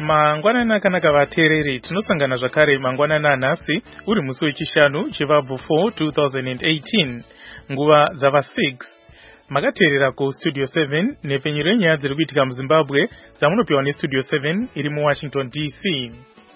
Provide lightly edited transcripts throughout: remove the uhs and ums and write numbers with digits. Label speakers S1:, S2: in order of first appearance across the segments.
S1: Mangwanani akanaka vateereri, tinosangana zvakare mangwanani anhasi uri musi wechishanu chivabvu 4 2018 nguva dzava 6. Makateerera kustudio 7 nepfenyuro yenyaya dziri kuitika muZimbabwe dzamunopiwa nestudio 7 iri muWashington DC.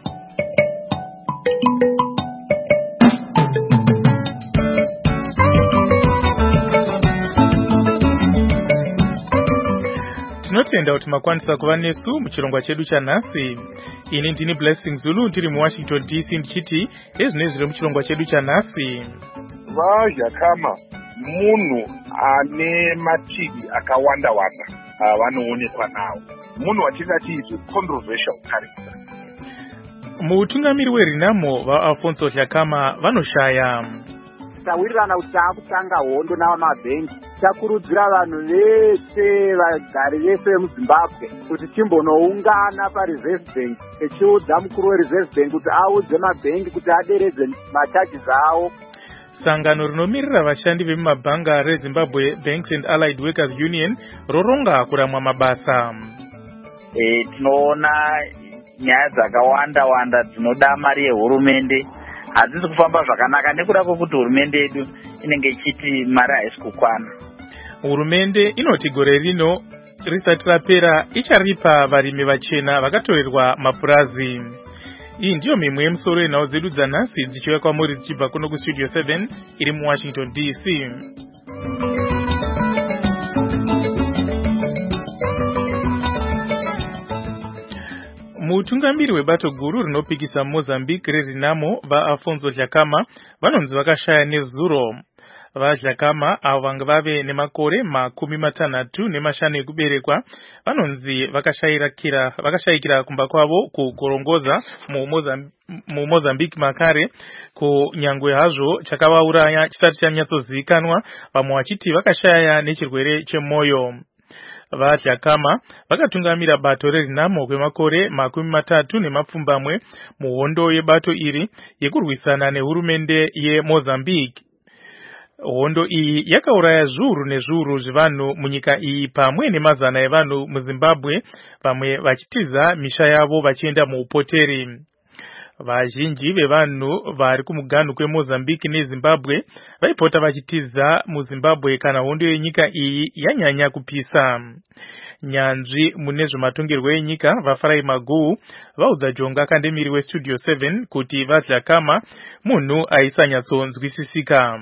S1: Tinotenda kuti makwanisa kuva nesu muchirongwa chedu chanhasi. Ini ndini Blessing Zulu ndiri muWashington DC ndichiti ezvine zviri muchirongwa chedu chanhasi.
S2: Vazhakama munhu ane mativi akawanda-wanda vanoonekwa nawo. Munhu watingati is a controversial character.
S1: Mutungamiri weRenamo vaAlfonso Dhlakama vanoshaya.
S3: Tawirirana kuti taakutanga hondo navamabhengi. Takurudzira vanhu vese vagari vese vemuZimbabwe kuti timbonoungana paReserve Bank tichiudza mukuru weReserve Bank kuti audze mabhengi kuti aderedze machajisi awo.
S1: Sangano rinomirira vashandi vemumabhanga reZimbabwe Banks and Allied Workers Union roronga kuramwa mabasa.
S4: Tinoona nyaya dzakawanda-wanda dzinoda mari yehurumende hadzisi kufamba zvakanaka nekuda kwokuti hurumende yedu inenge ichiti mari haisi kukwana.
S1: Hurumende inoti gore rino risati rapera icharipa varimi vachena vakatorerwa mapurazi. Iyi ndiyo mimwe yemusoro yenhau dzedu dzanhasi dzichiuya kwamuri dzichibva kuno kustudio 7 iri muWashington DC. Mutungamiri webato guru rinopikisa Mozambique reRenamo vaAlfonso Dhlakama vanonzi vakashaya nezuro. VaDhlakama avo vanga vave nemakore 65 ekuberekwa vanonzi vakashayikira kumba kwavo kugorongoza muMozambique makare kunyangwe hazvo chakavauraya chisati chanyatsozivikanwa, vamwe vachiti vakashaya nechirwere chemwoyo. VaDhlakama vakatungamira bato reRenamo kwemakore 30 muhondo yebato iri yekurwisana nehurumende yeMozambique. Hondo iyi yakauraya zviuru nezviuru zvevanhu munyika iyi pamwe nemazana evanhu muZimbabwe, vamwe vachitiza misha yavo vachienda muupoteri. Vazhinji vevanhu vari kumuganhu kweMozambique neZimbabwe vaipota vachitiza muZimbabwe kana hondo yenyika iyi yanyanya kupisa. Nyanzvi mune zvematongerwo enyika vaFarai Maguhu vaudza Jonga Kandemiri westudio 7 kuti vaDhlakama munhu aisanyatsonzwisisika.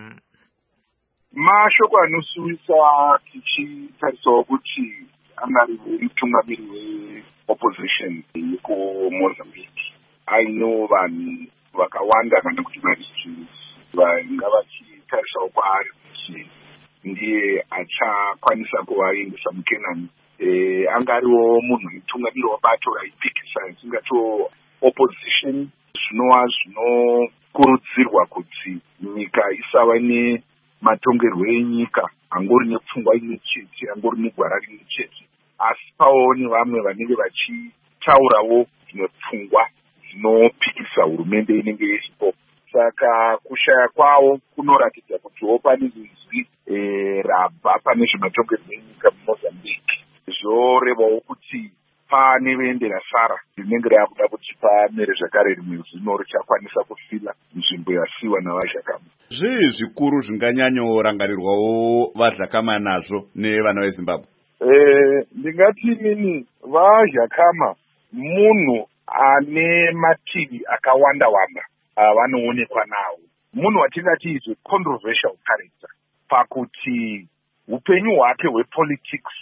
S2: Mashoko anosuvisa tichitarisawo kuti angari mutungamiri weopposition yekuMozambique. Aino vanhu vakawanda kana kuti maregions vanga vachitarisawo kwaari kuti ndiye achakwanisa kuvaendesa muKenani. Angariwo munhu mutungamiri wabato raipikisa isingato opposition, zvinova zvinokurudzirwa kuti nyika isava nematongerwo enyika angori nepfungwa imwe chete, angori negwara rimwe chete, asi pavawo nevamwe vanenge vachitaurawo nepfungwa dzinopikisa hurumende inenge iripo. Saka kushaya kwavo kunoratidza kutiwo pane inzwi rabva pane zvematongerwo enyika muMozambique. Zvorevawo kuti pane vende sara rinenge raakuda kuti pamere zvakare rimwe zino richakwanisa kufila nzvimbo yasiwa navaDhlakama.
S5: Zvii zvikuru zvinganyanyorangarirwawo vaDhlakama nazvo nevana veZimbabwe?
S2: Ndingati inini vaDhlakama munhu ane mativi akawanda-wanda vanoonekwa nawo. Munhu watingati is a controversial character pakuti upenyu hwake hwepolitics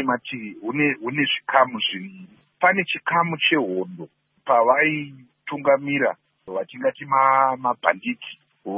S2: hune zvikamu zviviri. Pane chikamu chehondo pavaitungamira vatingati mabhanditi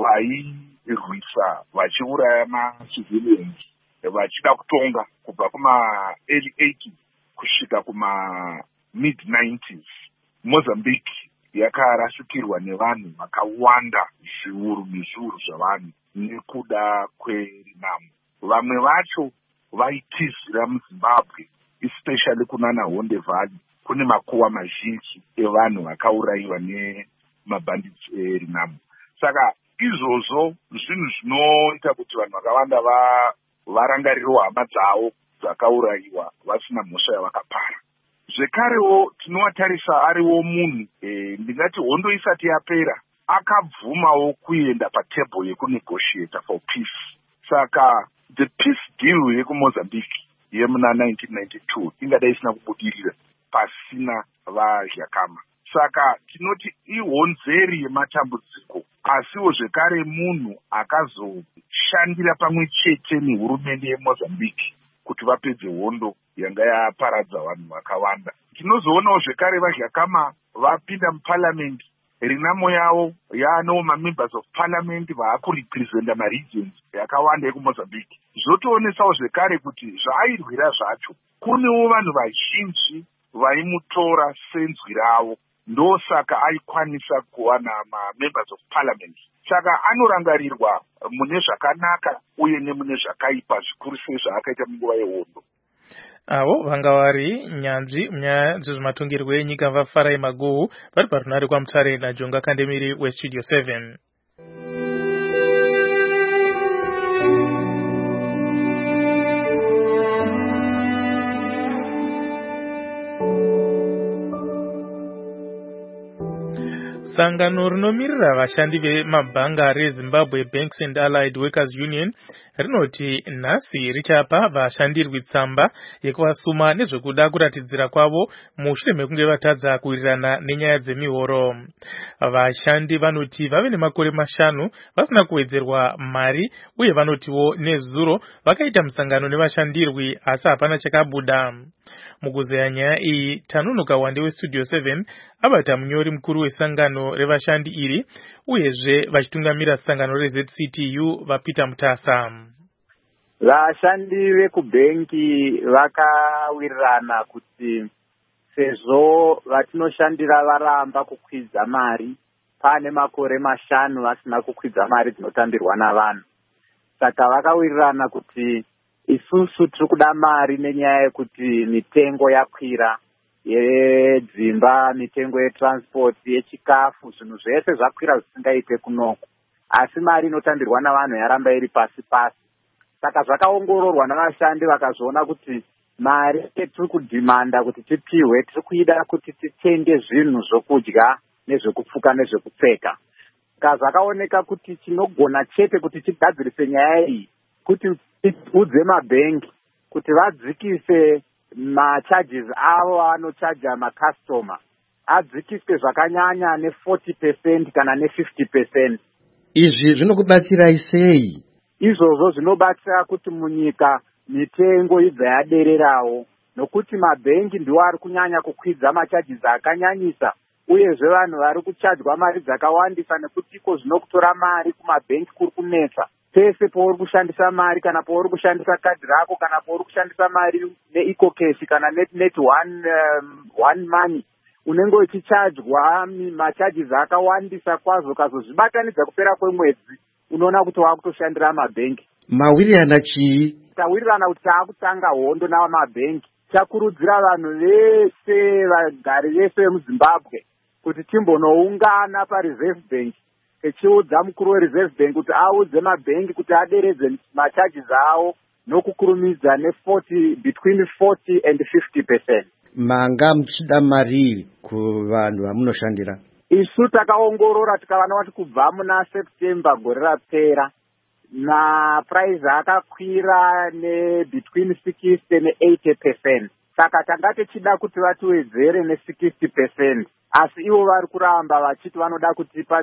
S2: vairwisa vachiuraya macivilians vachida kutonga kubva kuma-early 80s kusvika kuma-mid 90s. Mozambique yakarasukirwa nevanhu vakawanda, zviuru nezviuru zvavanhu nekuda kweRenamo. Vamwe vacho vaitizira muZimbabwe, especially kunana Honde Valley, kune makuva mazhinji evanhu vakaurayiwa nemabhandits eRenamo. Saka izvozvo zvinhu zvinoita kuti vanhu vakawanda varangarirewo hama dzavo dzakaurayiwa vasina mhosva yavakapara. zvekarewo tinowatarisa ariwo munhu ndingati hondo isati yapera akabvumawo kuenda patebhuru yekunegotiata for peace. Saka the peace deal yekumozambique yemuna 1992 ingadai isina kubudirira pasina vaZhakama. Saka tinoti ihonzeri yematambudziko, asiwo zvekare munhu akazoshandira pamwe chete nehurumende yeMozambique kuti vapedze hondo yanga yaparadza vanhu vakawanda. Tinozoonawo zvekare vaZhakama vapinda muparliament, rinamo yavo yaanowo mamembers of parliament vaakurepresenta maregions yakawanda yekuMozambique. Zvotoonesawo zvekare kuti zvaairwira zvacho kunewo vanhu vazhinji vaimutora senzwi ravo, ndosaka aikwanisa kuwana mamembers of parliament. Saka anorangarirwa mune zvakanaka uye nemune zvakaipa, zvikuru sei zvaakaita munguva yehondo.
S1: Avo vanga vari nyanzvi munyaya dzezvematongerwo enyika vaFarai Maguhu vari parunare kwaMutare naJonga Kandemiri weStudio 7. Sangano rinomirira vashandi vemabhanga reZimbabwe Banks and Allied Workers Union rinoti nhasi richapa vashandirwi tsamba yekuvasuma nezvekuda kuratidzira kwavo mushure mekunge vatadza kuwirirana nenyaya dzemihoro. Vashandi vanoti vave nemakore 5 vasina kuwedzerwa mari uye vanotiwo nezuro vakaita musangano nevashandirwi asi hapana chakabuda. Mukuzeya nyaya iyi Tanunuka Wande weStudio 7 abata munyori mukuru wesangano revashandi iri uyezve vachitungamira sangano reZCTU vaPeter Mutasa.
S3: Vashandi vekubhenki vakawirirana kuti sezvo vatinoshandira varamba kukwidza mari, pane makore 5 vasina kukwidza mari dzinotambirwa navanhu. Saka vakawirirana kuti isusu tiri kuda mari nenyaya yekuti mitengo yakwira yedzimba, mitengo yetransport, yechikafu, zvinhu zvese zvakwira zvisingaite kunoko. Asi mari inotambirwa navanhu yaramba iri pasi pasi. Saka zvakaongororwa navashandi vakazviona kuti mari tiri kudhimanda kuti tipiwe, tiri kuida kuti titenge zvinhu zvokudya nezvekupfuka nezvekupfeka. Saka zvakaoneka kuti tinogona chete kuti tigadzirise nyaya iyi, kuti tiudze mabhengi kuti vadzikise macharges avo anochaja makastoma, adzikiswe zvakanyanya ne40% kana ne50%.
S6: Izvi zvinokubatsirai sei?
S3: Izvozvo zvinobatsira kuti munyika mitengo ibva yadererawo, nokuti mabhengi ndiwo ari kunyanya kukwidza macharges akanyanyisa, uyezve vanhu vari kuchajwa mari dzakawandisa nekuti iko zvinokutora mari kumabhengi kuri kunetsa. Pese pauri kushandisa mari, kana pauri kushandisa kadhi rako, kana pauri kushandisa mari neEcocash kana net one money, unenge uchichajwa macharges akawandisa kwazvo. Kazozvibatanidza kupera kwemwedzi unoona kuti wakutoshandira mabhengi.
S6: Mawirirana chii?
S3: Tawirirana kuti taakutanga hondo navamabhengi. Takurudzira vanhu vese, vagari vese vemuZimbabwe kuti timbonoungana paReserve Bank, echiudza mukuru weReserve Bank kuti audze mabhengi kuti aderedze macharges awo nokukurumidza between 40 and 50%.
S6: Manga muchida mari kuvanhu vamunoshandira?
S3: Isu takaongorora tikavana kuti kubva muna September gore rapera price akakwira between 60 and 80%. Saka tanga tichida kuti vatiwedzere ne60%, asi ivo vari kuramba vachiti vanoda kutipa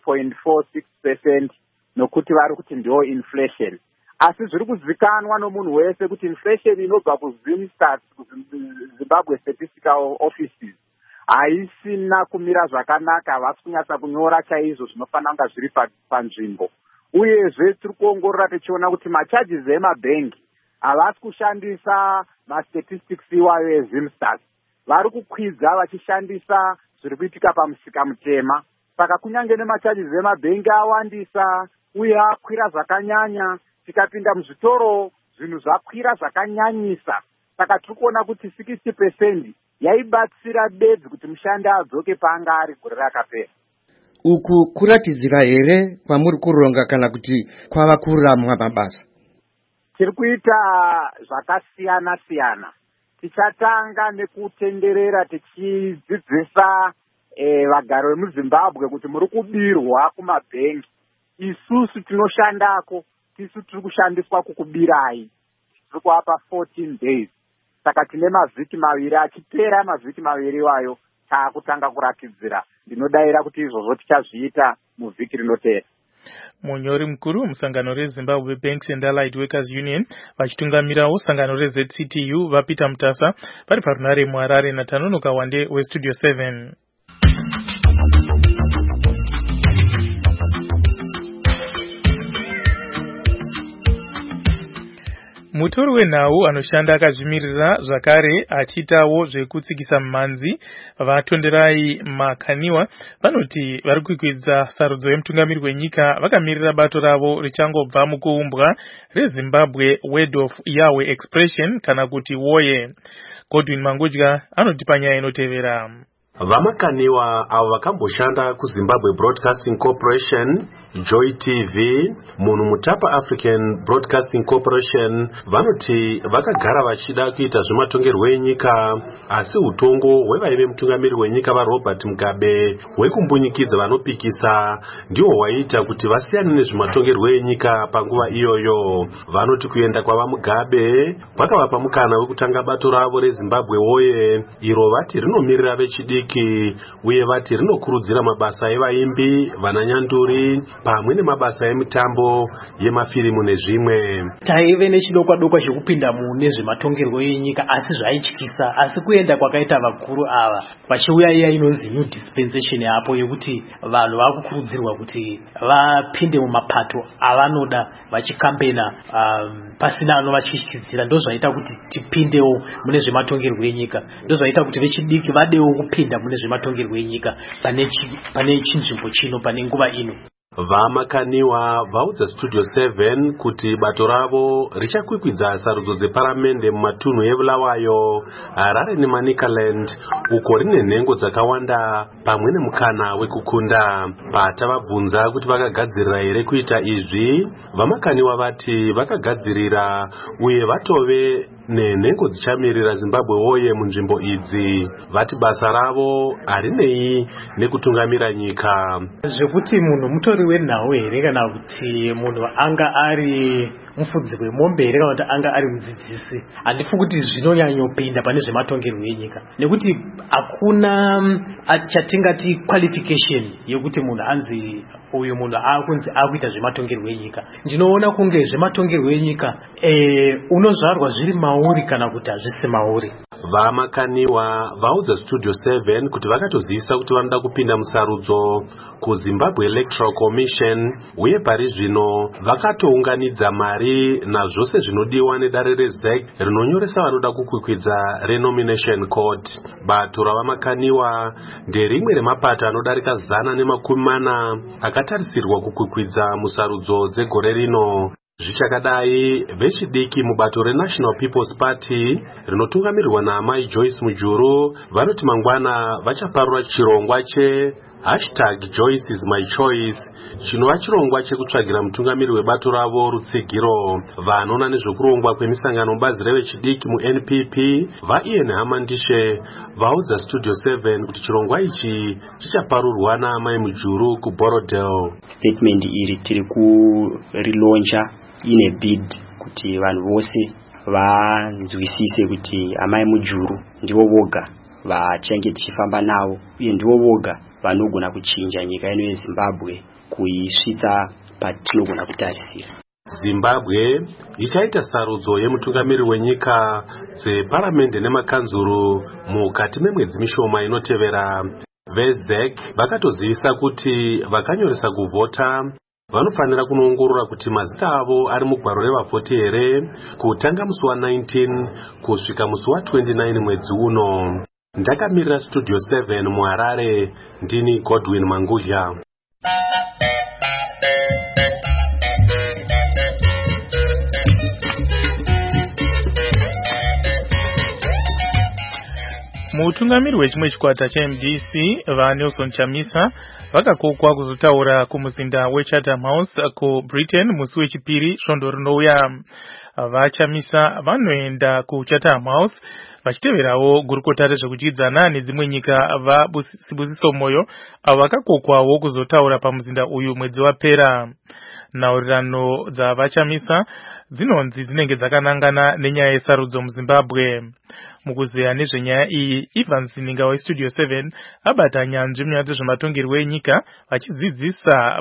S3: 3.46% nokuti vari kuti ndiyo inflation. Asi zviri kuzikanwa nomunhu wese kuti inflation inobva kuZimStats, Zimbabwe Statistical Offices, haisina kumira zvakanaka, havasi kunyatsa kunyora chaizvo zvinofanira kunge zviri panzvimbo. Uyezve tiri kuongorora tichiona kuti macharges emabhengi havasi kushandisa mastatistics iwayo eZimStats, vari kukwidza vachishandisa zviri kuitika pamusika mutema. Saka kunyange nemacharges emabhengi awandisa uye akwira zvakanyanya, tikapinda muzvitoro zvinhu zvakwira zvakanyanyisa. Saka tiri kuona kuti 60% yaibatsira bedzi kuti mushandi adzoke paanga ari gore rakapera.
S6: Uku kuratidzira here kwamuri kuronga kana kuti kwava kuramwa mabasa?
S3: Tiri kuita zvakasiyana siyana. tichatanga nekutenderera tichidzidzisa vagari vemuzimbabwe kuti muri kubirwa kumabhengi. Isusu tinoshandako tisu tiri kushandiswa kukubirai, tiri kuapa 14 days. Saka tine mavhiki maviri, achipera mavhiki maviri iwayo taakutanga kuratidzira. Ndinodayira kuti izvozvo tichazviita muvhiki rinotevera.
S1: Munyori mukuru musangano reZimbabwe Banks and Allied Workers Union vachitungamirawo sangano reZCTU vapita mutasa pari parunare muHarare naTanonoka Wande weStudio 7. Mutori wenhau anoshanda akazvimirira zvakare achiitawo zvekutsikisa mhanzi vatonderai Makaniwa vanoti vari kukwidza sarudzo yemutungamiri wenyika vakamirira bato ravo richangobva mukuumbwa reZimbabwe Word of Yahweh Expression kana kuti Woye. Godwin Mangudya anoti panyaya inotevera.
S7: Vamakaniwa avo vakamboshanda kuZimbabwe Broadcasting Corporation, Joy TV, munhu mutapa African Broadcasting Corporation vanoti vakagara vachida kuita zvematongerwo enyika, asi utongo hwevaive mutungamiri wenyika vaRobert Mugabe hwekumbunyikidzwa vanopikisa ndiwo hwaita kuti vasiyane nezvematongerwo enyika panguva iyoyo. Vanoti kuenda kwava Mugabe kwakavapa mukana wekutanga bato ravo reZimbabwe Woye, iro vati rinomirira vechidiki uye vati rinokurudzira mabasa evaimbi, vananyanduri pamwe nemabasa emitambo yemafirimu nezvimwe.
S8: Taive nechidokwa-dokwa chekupinda mune zvematongerwo enyika asi zvaityisa, asi kuenda kwakaita vakuru ava vachiuya iya inonzi new dispensation yapo yekuti vanhu vakukurudzirwa kuti vapinde mumapato avanoda vachikambena pasina anovachityidzira. Ndozvaita kuti tipindewo mune zvematongerwo enyika, ndozvaita kuti vechidiki vadewo kupinda mune zvematongerwo enyika pane chinzvimbo chino, pane nguva ino.
S7: Vamakaniwa vaudza Studio 7 kuti bato ravo richakwikwidza sarudzo dzeparamende mumatunhu eBulawayo, Harare neManicaland uko rine nhengo dzakawanda pamwe nemukana wekukunda. Patavabvunza kuti vakagadzirira here kuita izvi, Vamakaniwa vati vakagadzirira uye vatove nenhengo dzichamirira Zimbabwe Woye munzvimbo idzi. Vati basa ravo harinei nekutungamira nyika.
S8: Zvekuti munhu mutori wenhau here kana kuti munhu anga ari mufudzi wemombe here kana kuti anga ari mudzidzisi, handifungi kuti zvinonyanyopinda pane zvematongerwo enyika, nekuti hakuna chatingati qualification yekuti munhu anzi uyu munhu akunzi akuita zvematongerwo enyika. Ndinoona kunge zvematongerwo enyika unozvarwa zviri mauri kana kuti hazvisi mauri.
S7: Vamakaniwa vaudza Studio 7 kuti vakatozivisa kuti vanoda kupinda musarudzo kuZimbabwe Electoral Commission uye pari zvino vakatounganidza mari nazvose zvinodiwa nedare reZEC rinonyoresa vanoda kukwikwidza renomination court. Bato ravamakaniwa nderimwe remapato anodarika 140 akatarisirwa kukwikwidza musarudzo dzegore rino. Zvichakadai, vechidiki mubato reNational People's Party rinotungamirirwa naamai Joyce Mujuru vanoti mangwana vachaparura chirongwa #Joyce is my choice, chinova chirongwa chekutsvagira mutungamiri webato ravo rutsigiro. Vanoona nezvekurongwa kwemisangano mubazi revechidiki muNPP vaIan Hamandishe vaudza Studio 7 kuti chirongwa ichi chichaparurwa naamai Mujuru kuBorodale.
S9: Statement iri tiri kurilauncha ine bid kuti vanhu vose vanzwisise kuti amai Mujuru ndivo voga vachange tichifamba navo uye ndivo voga vanogona kuchinja nyika ino yeZimbabwe kuisvitsa patinogona kutarisira.
S7: Zimbabwe ichaita sarudzo yemutungamiri wenyika dzeparamende nemakanzuru mukati memwedzi mishoma inotevera. VEZEC vakatozivisa kuti vakanyoresa kuvhota vanofanira kunoongorora kuti mazita avo ari mugwaro revavhoti here kutanga musi wa19 kusvika musi wa29 mwedzi uno. Ndakamirira Studio 7 muHarare, ndini Godwin Mangudya.
S1: Mutungamiri wechimwe chikwata chaMDC vaNelson Chamisa vakakokwa kuzotaura kumuzinda weChatham House kuBritain musi wechipiri svondo rinouya. VaChamisa vanoenda kuChatham House vachiteverawo gurukota rezvekuchidzana nedzimwe nyika vaSibusiso Moyo avo vakakokwawo kuzotaura pamuzinda uyu mwedzi wapera. Nhaurirano dzavachamisa dzinonzi dzinenge dzakanangana nenyaya yesarudzo muZimbabwe. Mukuzeya nezvenyaya iyi, Evans Ninga weStudio 7 abata nyanzvi munyaya dzezvematongerwo enyika vachidzidzisa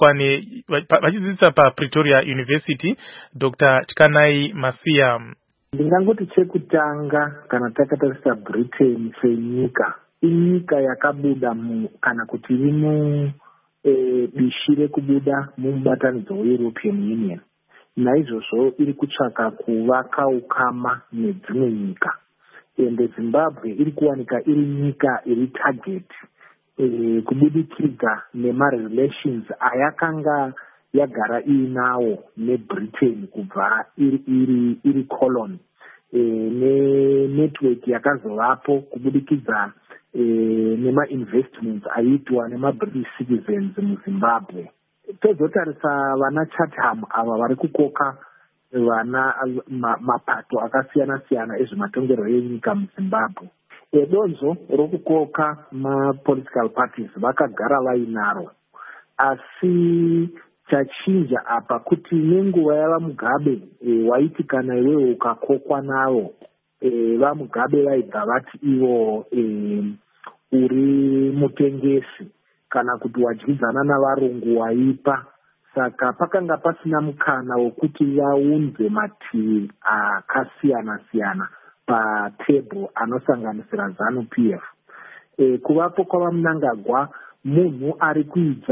S1: paPretoria University Dr. Tkanai Masiya.
S10: Ndingangoti chekutanga kana takatarisa Britain senyika, inyika yakabuda kana kuti iri dishi rekubuda mumubatanidzo weEuropean Union. Naizvozvo iri kutsvaka kuvaka ukama nedzimwe nyika. Ende Zimbabwe iri kuwanika iri nyika iri target kubudikidza nemarelations ayakanga yagara inawo neBritain kubva iri colony, nenetwork yakazovapo kubudikidza nema-investments aitwa nema-British citizens muZimbabwe. Tozotarisa vana Chatham ava vari kukoka mapato akasiyana-siyana ezvematongerwo enyika muZimbabwe. Donzo rokukoka ma-political parties vakagara vainaro, asi chachinja apa kuti nenguva yavaMugabe waiti kana iwewe ukakokwa navo, vaMugabe vaibva vati ivo uri mutengesi kana kuti wadyidzana navarungu waipa. Saka pakanga pasina mukana wokuti vaunze mativi akasiyana-siyana patebhuru anosanganisira ZANU-PF. Kuvapo kwavaMnangagwa, munhu ari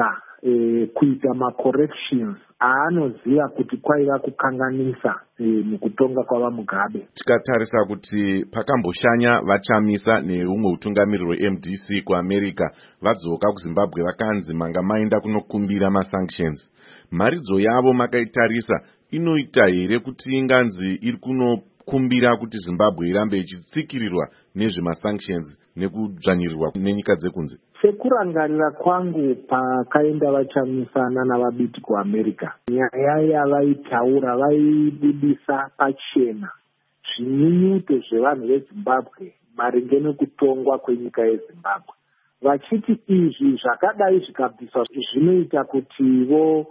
S10: kuita ma-corrections aanoziva kuti kwaiva kukanganisa mukutonga kwavaMugabe.
S11: Tikatarisa kuti pakamboshanya vachamisa neumwe utungamiriri weMDC kuAmerica vadzoka kuZimbabwe vakanzi manga maenda kunokumbira masanctions. Mharidzo yavo makaitarisa inoita here kuti inganzi iri kunokumbira kuti Zimbabwe irambe ichitsikirirwa nezvemasanctions nekudzvanyirirwa nenyika dzekunze?
S10: Sekurangarira kwangu pakaenda vachamisana navabiti kuAmerica, nyaya yavaitaura vaibudisa pachena zvinyunyuto zvevanhu veZimbabwe maringe nekutongwa kwenyika yeZimbabwe, vachiti izvi zvakadai zvikabviswa zvinoita kutivo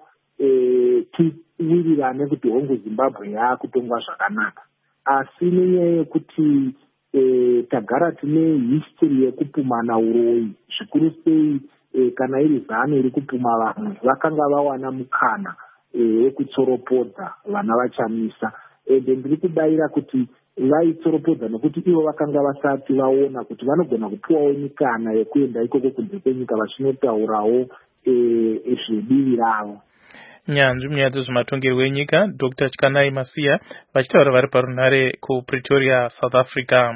S10: tiwirirane kuti hongu Zimbabwe yaakutongwa zvakanaka. Asi nenyaya yekuti tagara tine history yekupumana uroyi, zvikuru sei kana iri ZANU iri kupuma vamwe, vakanga vawana mukana wekutsoropodza vana vachamisa. Ende ndiri kudaira kuti vaitsoropodza nokuti ivo vakanga vasati vaona kuti vanogona kupuwawo mikana yekuenda ikoko kunze kwenyika vachinotaurawo zvebivi ravo.
S1: Nyanzvi munyaya dzezvematongerwo enyika Dr. Tkanai Masiya vachitaura vari parunhare kuPretoria, South Africa.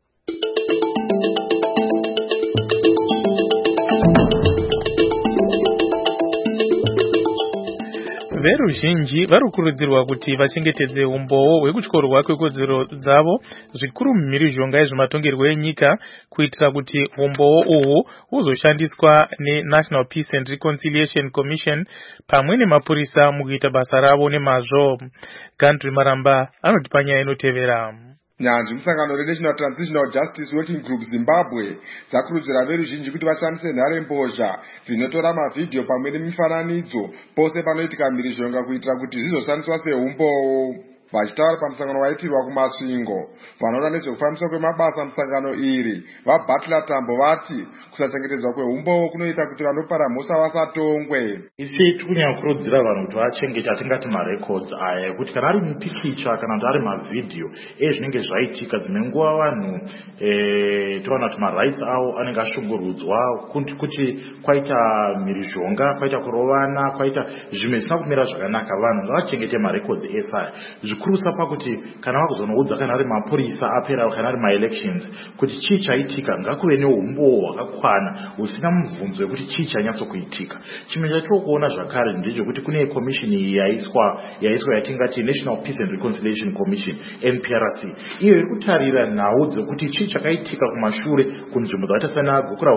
S1: Veruzhinji vari kukurudzirwa kuti vachengetedze umboo hwekutyorwa kwekodzero dzavo zvikuru mumhirizhonga yezvematongerwo enyika kuitira kuti umboo uhu huzoshandiswa neNational Peace and Reconciliation Commission pamwe nemapurisa mukuita basa ravo nemazvo. Gandri Maramba anoti panyaya inotevera.
S12: Nyanzvi musangano reNational Transitional Justice Working Group Zimbabwe dzakurudzira veruzhinji kuti vashandise nharembozha dzinotora mavhidhiyo pamwe nemifananidzo pose panoitika mhirizhonga kuitira kuti zvizoshandiswa seumboo. Vachitaura pamusangano waitirwa kumasvingo, vanoona nezvekufambiswa kwemabasa musangano iri vaButler Tambo vati kusachengetedzwa kweumboo kunoita kuti vanopara mhosva vasatongwe.
S13: Isi tikunyanya kukurudzira vanhu kuti vachengete atingati marecords aya ekuti kana ari mupikicha kana kuti ari mavhidhiyo ezvinenge zvaitika dzimwe nguva vanhu toona kuti marights avo anenge ashungurudzwa kuti kwaita mhirizhonga, kwaita kurovana, kwaita zvimwe zvisina kumira zvakanaka. Vanhu ngavachengete marecords ese aya, zvikuru pakuti kana vakuzonoudza kana ari mapurisa apera kana ari maelections kuti chii chaitika ngakuve neumboo hwakakwana husina mubvunzo wekuti chii chanyatso kuitika. Chimwe chatinokuona zvakare ndechekuti kune komishini yaiswa yatingati National Peace and Reconciliation Commission NPRC, iyo iri kutarira nhau dzekuti chii chakaitika kumashure kunzvimbo dzakaita sana Gukura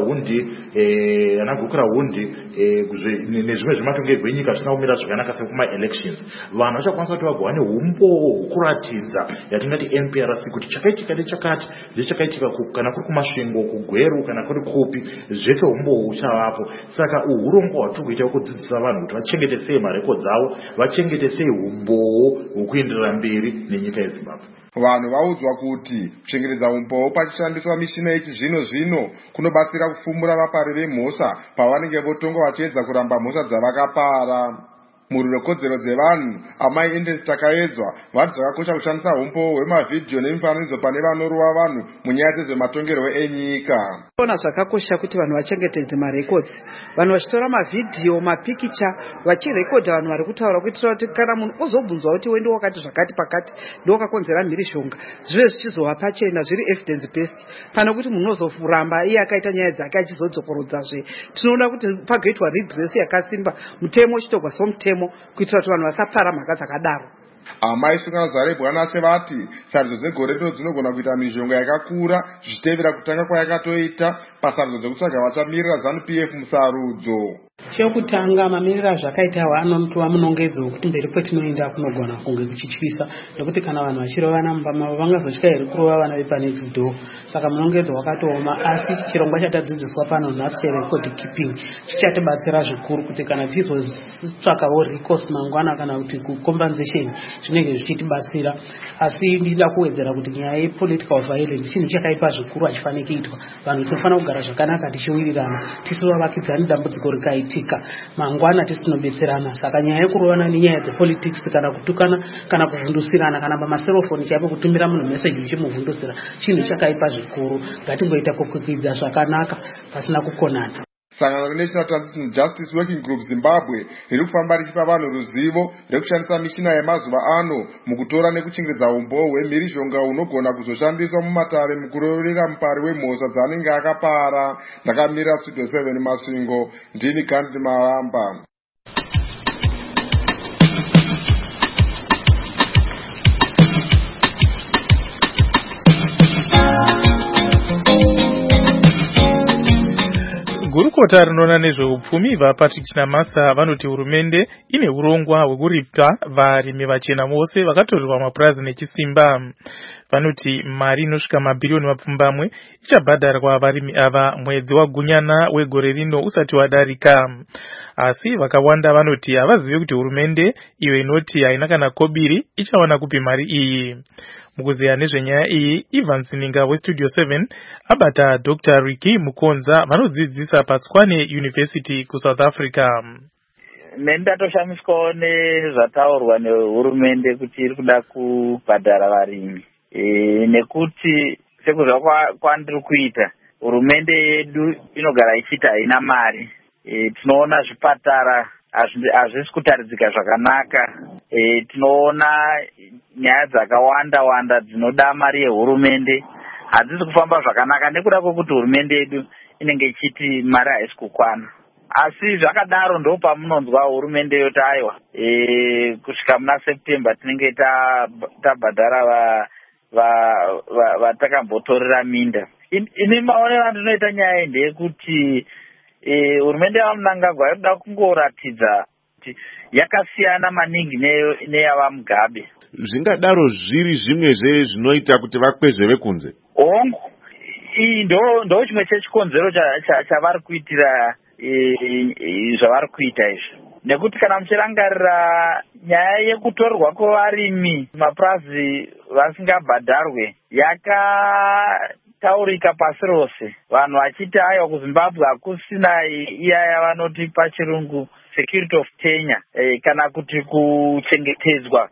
S13: Hundi nezvimwe zvematongerwo enyika zvisina kumira zvakanaka sekuma elections. Vanhu vachakwanisa kuti vagowane umboo umbowo kuratidza yatingati NPRC kuti chakaitika nechakati ndechakaitika kana kuri kumasvingo kugweru kana kuri kupi zvese umbowo uchavapo. Saka urongwa hwatiri kuita kudzidzisa vanhu kuti vachengete sei marekodzi avo, vachengete sei umbowo hwekuenderera mberi nenyika yeZimbabwe.
S12: Vanhu vaudzwa kuti kuchengetedza umbowo pachishandiswa mishina yechizvino zvino kunobatsira kufumura vapari vemhosva pavanenge votonga vachiedza kuramba mhosva dzavakapara. Mururekodzero dzevanhu amai Endesi Takaedzwa vati zvakakosha kushandisa umbowo hwemavhidhiyo nemifananidzo pane vanorova vanhu munyaya dzezvematongerwo enyika.
S14: Ona zvakakosha kuti vanhu vachengetedze marekodzi, vanhu vachitora mavhidhiyo, mapikicha, vachirekodha vanhu vari kutaura kuitira kuti kana munhu ozobvunzwa kuti wendi wakati zvakati pakati ndokakonzera mhirishonga zvive zvichizova pachena zviri evidence based, pane kuti munhu ozoramba iye akaita nyaya dzake achizodzokorodzazve. Tinoona kuti pagoitwa redress yakasimba, mutemo uchitogwa somutemo kuitira kuti vanhu vasapfara mhaka dzakadaro.
S12: Amai Sungano Zarebwanase vati sarudzo dzegore rino dzinogona kuita mizhonga yakakura zvichitevera kutanga kwayakatoita pasarudzo dzekutsvaga vachamirira ZANU-PF musarudzo.
S15: Chekutanga mamiriro azvakaitawo anotova munongedzo wekuti mberi kwetinoenda kunogona kunge kuchityisa, nekuti kana vanhu vachirovana mumba mavo vangazotya here kurova vana vepanext door. Saka munongedzo wakatooma, asi chirongwa chatadzidziswa pano nhasi cherecord keeping chichatibatsira zvikuru kuti kana tizotsvakawo recourse mangwana kana kuti kucompensation zvinenge zvichitibatsira. Asi ndida kuwedzera kuti nyaya yepolitical violence chinhu chakaipa zvikuru hachifaniki kuitwa. Vanhu tinofanira kugara zvakanaka tichiwirirana, tisivavakidzani dambudziko rikaitika mangwana tisinobetserana. Saka nyaya yekurovana nenyaya dzepolitics kana kutukana kana kuvhundusirana kana pamaserofoni chaipo kutumira munhu message uchimuvhundusira chinhu chakaipa zvikuru. Ngatingoita kukwikidza zvakanaka pasina kukonana.
S12: Sangano reNational Transitional Justice Working Group Zimbabwe riri kufamba richipa vanhu ruzivo rekushandisa mishina yemazuva ano mukutora nekuchengetedza umbowo hwemhirishonga unogona kuzoshandiswa mumatare mukurorera mupari wemhosva dzanenge akapara. Ndakamirira Studio 7 Masvingo, ndini Gandhi Maramba.
S1: Gurukota rinoona nezveupfumi vaPatrick Chinamasa vanoti hurumende ine urongwa hwekuripa varimi vachena vose vakatorerwa mapurazi nechisimba. Vanoti mari inosvika mabhirioni mapfumbamwe ichabhadharwa varimi ava mwedzi waGunyana wegore rino usati wadarika. Asi vakawanda vanoti havazivi kuti hurumende iyo inoti haina kana kobiri ichawana kupi mari iyi. Mukuziya nezvenyaya iyi, Ivan Sininga weStudio 7 abata Dr. Ricky Mukonza vanodzidzisa paTshwane University kuSouth Africa.
S4: Nendatoshamiswawo nezvataurwa nehurumende kuti iri kuda kubhadhara varimi. Nekuti sekuzva kwandiri kuita, hurumende yedu inogara ichiti haina mari. Tinoona zvipatara hazvisi kutaridzika zvakanaka. Tinoona nyaya dzakawanda dzinoda mari yehurumende hadzisi kufamba zvakanaka nekuda kwekuti hurumende yedu inenge ichiti mari haisi kukwana. Asi zvakadaro ndo pamunonzwa hurumende yoti aiwa kusvika muna September tinenge tabhadhara vatakambotorera minda. Ini maonero andinoita nyaya iyi ndeyekuti hurumende yaMnangagwa inoda kungoratidza kuti yakasiyana maningi neyava Mugabe.
S11: Zvingadaro zviri zvimwe zvinoita kuti vakwezve vekunze.
S4: Hongu, iyi ndo chimwe chechikonzero chavari kuitira zvavari kuita izvi. Nekuti kana muchirangarira nyaya yekutorwa kwevarimi mapurazi vasingabhadharwe yakataurika pasi rose. Vanhu vachiti aiwa kuZimbabwe hakusina iya vanoti pachirungu security of tenure, kana kuti kuchengetedzwa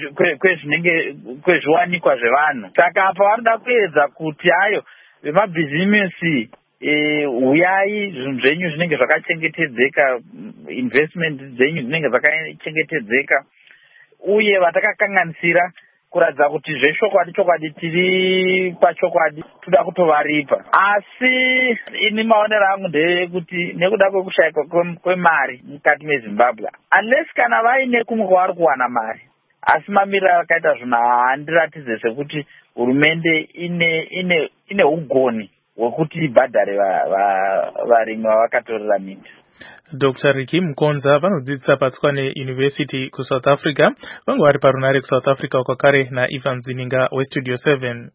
S4: kwezviwanikwa zvevanhu. Saka apa vanoda kuedza kuti ayo vemabhizimisi uyai zvinhu zvenyu zvinenge zvakachengetedzeka, investment dzenyu dzinenge dzakachengetedzeka, uye vatakakanganisira kuratidza kuti zvechokwadi tiri pachokwadi toda kutovaripa. Asi ini maonero angu ndeyekuti nekuda kwekushayikwa kwemari mukati meZimbabwe, unless kana vaine kumwe kwavari kuwana mari, asi mamiriro akaita zvinhu handiratidze sekuti hurumende ine ugoni hwekuti ibhadhare varimi vavakatorera minda.
S1: Dr. Ricky Mkonza vanodzidzisa Patswane University ku South Africa vangu vari parunare ku South Africa kwakare naIvan Zininga weStudio 7.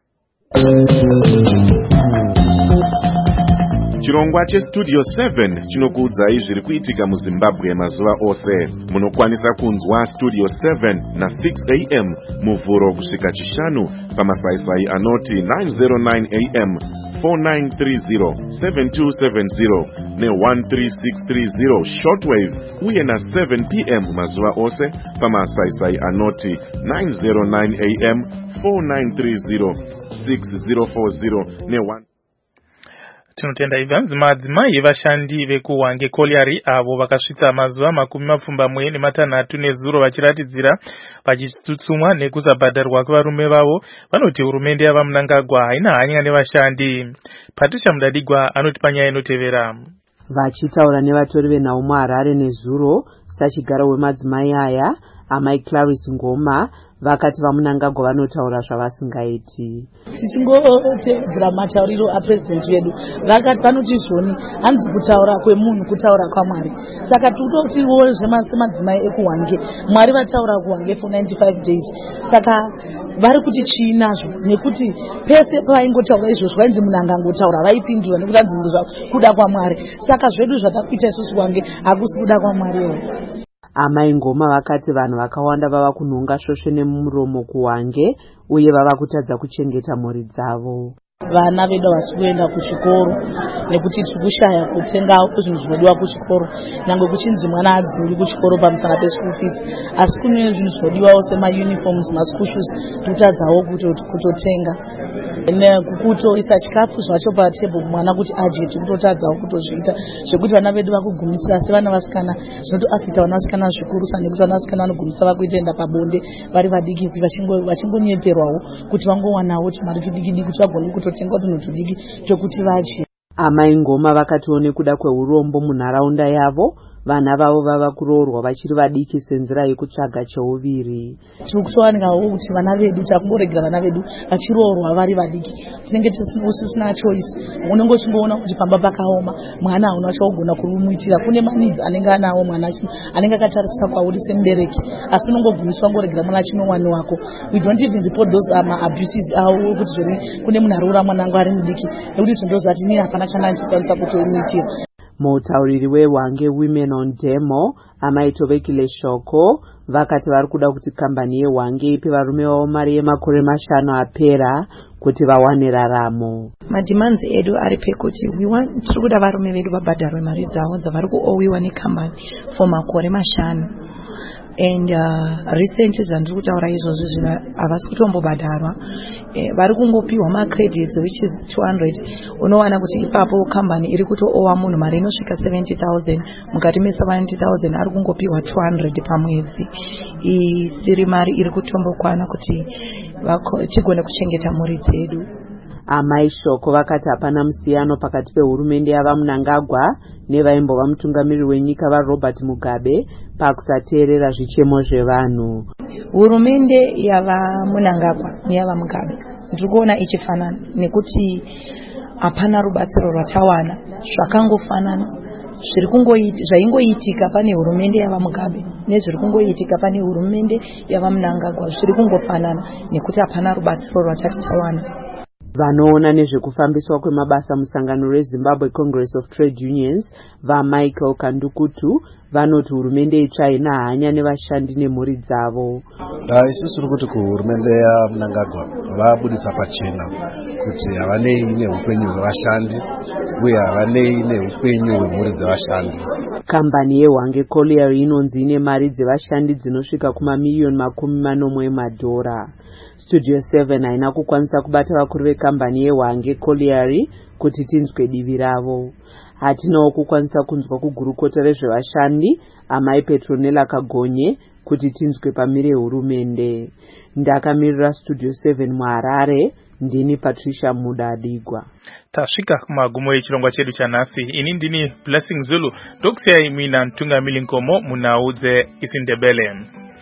S11: Chirongwa cheStudio 7 chinokuudzai zviri kuitika muZimbabwe mazuva ose. Munokwanisa kunzwa Studio 7 na 6 am muvhuro kusvika chishanu pamasaisai anoti 909 am 4930 7270 ne13630 shortwave uye na 7 pm mazuva ose pamasaisai anoti 909 am 4930 6040 ne1.
S1: Tinotenda Ivan madzimai vashandi vekuHwange Colliery avo vakasvitsa mazuva 26 nezuro vachiratidzira vachitsutsumwa nekuzabhadharwa kwevarume vavo vanoti hurumende yava Mnangagwa haina hanya nevashandi. Patricia Mudadigwa anoti panyaya inotevera.
S16: Vachitaura nevatori venhau muHarare nezuro sachigaro wemadzimai aya amai Clarice Ngoma vakati vaMnangagwa vanotaura zvavasingaiti.
S17: Tichingotedzera matauriro apresident wedu vakati vanoti zvoni hanzi kutaura kwemunhu kutaura kwaMwari. Saka tinotiwo zvemadzimai ekuHwange Mwari vataura kuHwange for 95 days. Saka vari kuti chii nazvo nekuti pese pavaingotaura izvozvo vainzi munhu angangotaura vaipindura nekuti hanzi kuda kwaMwari. Saka zvedu zvatakuita isusu kuHwange hakusi kuda kwaMwariwo.
S16: Amai Ngoma vakati vanhu vakawanda vava kunhonga svosve nemuromo kuHwange uye vava kutadza kuchengeta mhuri dzavo.
S17: Vana vedu havasi kuenda kuchikoro nekuti tiri kushaya kutenga zvinhu zvinodiwa kuchikoro. Nyangwe kuchinzi mwana adzingwi kuchikoro pamusana peschool fees, asi kune zvinhu zvinodiwawo semauniforms, maschool shoes totadzawo kutotenga. Nekutoisa chikafu zvacho patebhuru mwana kuti adye tikutotadzawo kutozviita zvekuti vana vedu vakugumisira sevana vasikana zvinotoafita vana vasikana zvikurusa nekuti vana vasikana vanogumisa vakuitoenda pabonde vari vadiki vachingonyeperwawo kuti vangowanawo chimari chidiki kuti vagone kutotenga tunhu tudiki chokuti vadye.
S16: Amai Ngoma vakatiwo nekuda kweurombo munharaunda yavo vana vavo vava kuroorwa vachiri vadiki senzira yekutsvaga cheuviri.
S17: Tiri kutowanikawo kuti vana vedu takungoregera vana vedu vachiroorwa vari vadiki tinenge tisina choice. Unongochingoona kuti pamba pakaoma mwana hauna chaugona kurumuitira. Kune manidzi anenge anawo mwana anenge akatarisa kwauri semubereki asi unongogumiswa ngoregera mwana chinomwani wako. We don't even report those abuses awo kuti zviri kune munhu aroora mwanangu ari mudiki nekuti zvindozati nini hapana chandichikwanisa kutomuitira.
S16: Mutauriri weHwange Women on Demo amai Tovekile Shoko vakati vari kuda kuti kambani yeHwange ipe varume vavo mari yemakore 5 apera kuti vawane raramo.
S18: Madimanzi edu ari pekuti tiri kuda varume vedu vabhadharwe mari dzavo dzavari kuowiwa nekambani for makore 5. And recently zvandiri kutaura izvozvo havasi kutombobhadharwa. Vari kungopiwa macredits which is 200. Unowana kuti ipapo kambani iri kutoowa munhu mari inosvika 70,000 mukati me70,000 ari kungopiwa 200 pamwedzi. Isiri mari iri kutombokwana kuti tigone kuchengeta mhuri dzedu.
S16: Amai Shoko vakati hapana musiyano pakati pehurumende yava Mnangagwa nevaimbova mutungamiriri wenyika vaRobert Mugabe pakusateerera zvichemo zvevanhu.
S18: Hurumende yava Mnangagwa neyava Mugabe ndiri kuona ichifanana nekuti hapana rubatsiro rwatawana zvakangofanana. Zvaingoitika pane hurumende yava Mugabe nezviri kungoitika pane hurumende yava Mnangagwa zviri kungofanana nekuti hapana rubatsiro rwatati tawana.
S16: Vanoona nezvekufambiswa kwemabasa musangano reZimbabwe Congress of Trade Unions vaMichael Kandukutu vanoti hurumende itsva haina hanya nevashandi nemhuri dzavo.
S19: Isusu tiri kuti kuhurumende yaMnangagwa vabudisa pachena kuti havanei neupenyu hwevashandi uye havanei neupenyu hwemhuri dzevashandi.
S16: Kambani yeHwange Colliery inonzi ine mari dzevashandi dzinosvika kumamiliyoni 40 emadhora. Studio 7 haina kukwanisa kubata vakuru vekambani yeHwange Colliery kuti tinzwe divi ravo. Hatinawo kukwanisa kunzwa kugurukota rezvevashandi amai Petronella Kagonye kuti tinzwe pamire hurumende. Ndakamirira Studio 7 muHarare, ndini Patricia Mudadigwa.
S1: Tasvika kumagumo echirongwa chedu chanhasi. Ini ndini Blessing Zulu. Ndokusiyai muina Ntungamiri Nkomo munhau dzeIsiNdebele.